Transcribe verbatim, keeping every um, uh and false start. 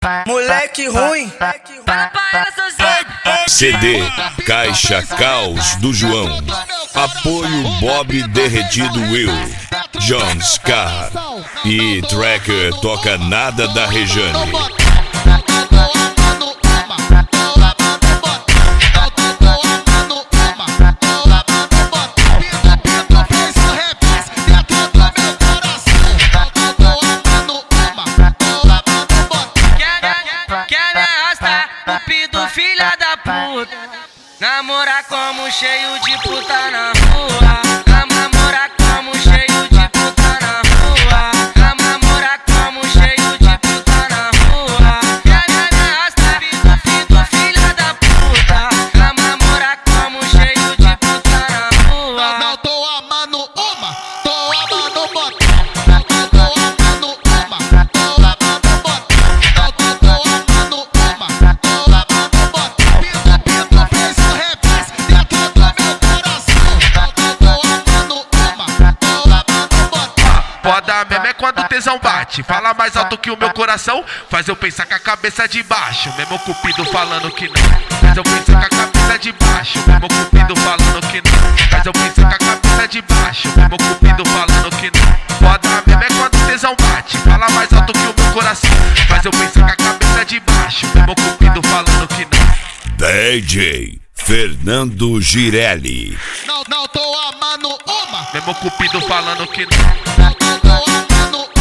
Moleque ruim. C D Caixa Caos do João. Apoio Bob Derretido Will, John Scar e Tracker toca nada da Rejane. Cupido, filha da puta, namorar como cheio de puta na rua. Namorar como cheio de puta na rua. Namorar como cheio de puta na rua. Quer me arrastar, cupido, filha da puta, namorar como cheio de puta na rua. Não tô amando uma, tô amando bota. Não tô amando uma, tô amando bota. Não tô amando uma. Foda mesmo é quando o tesão bate, fala mais alto que o meu coração, faz eu pensar com a cabeça de baixo, mesmo cupido falando que não. Faz eu pensar com a cabeça de baixo, mesmo cupido falando que não. Faz eu pensar com a cabeça de baixo, mesmo cupido falando que não. Foda mesmo é quando o tesão bate, fala mais alto que o meu coração, faz eu pensar com a cabeça de baixo, mesmo cupido falando que não. D J Fernando Girelli. Não, não tô amando uma, Mesmo cupido falando que não. não tô amando